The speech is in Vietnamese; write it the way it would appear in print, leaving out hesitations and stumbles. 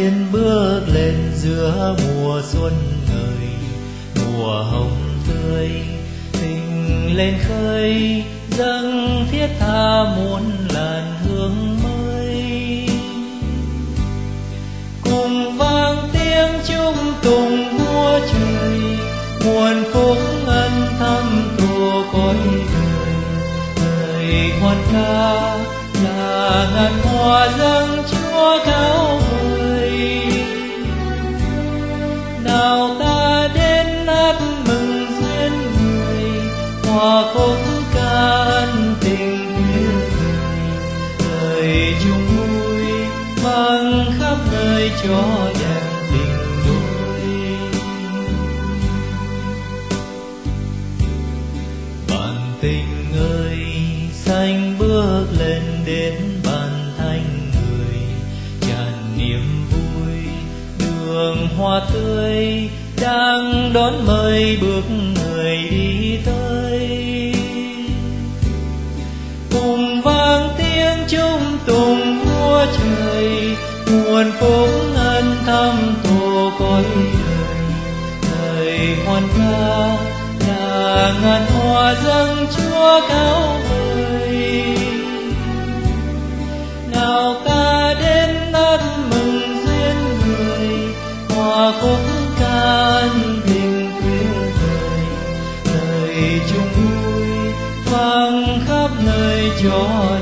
tiên bước lên giữa mùa xuân ngời, mùa hồng tươi tình lên khơi, dâng thiết tha muôn làn hương mới. Cùng vang tiếng chung tùng vua trời, muôn phúc ân thăm tổ cõi đời. Lời khoan ca là ngàn hoa dâng Chúa cao vời. Nào ta đến hát mừng duyên người, hòa khúc ca ân tình tuyệt vời. Lời chung vui mang khắp nơi cho đẹp tình đôi. Bạn tình ơi, xanh bước lên đến bàn thanh người, tràn niềm vui đường hoa tươi đang đón mời bước người đi tới. Cùng vang tiếng chung tùng vua trời, muôn phúc ân thăm tổ cõi đời. Lời hoan ca là ngàn hoa dâng Chúa cao vời. Nào ta đến hát mừng duyên người, hòa khúc ca ân tình tuyệt vời. Lời chung vui vang khắp nơi cho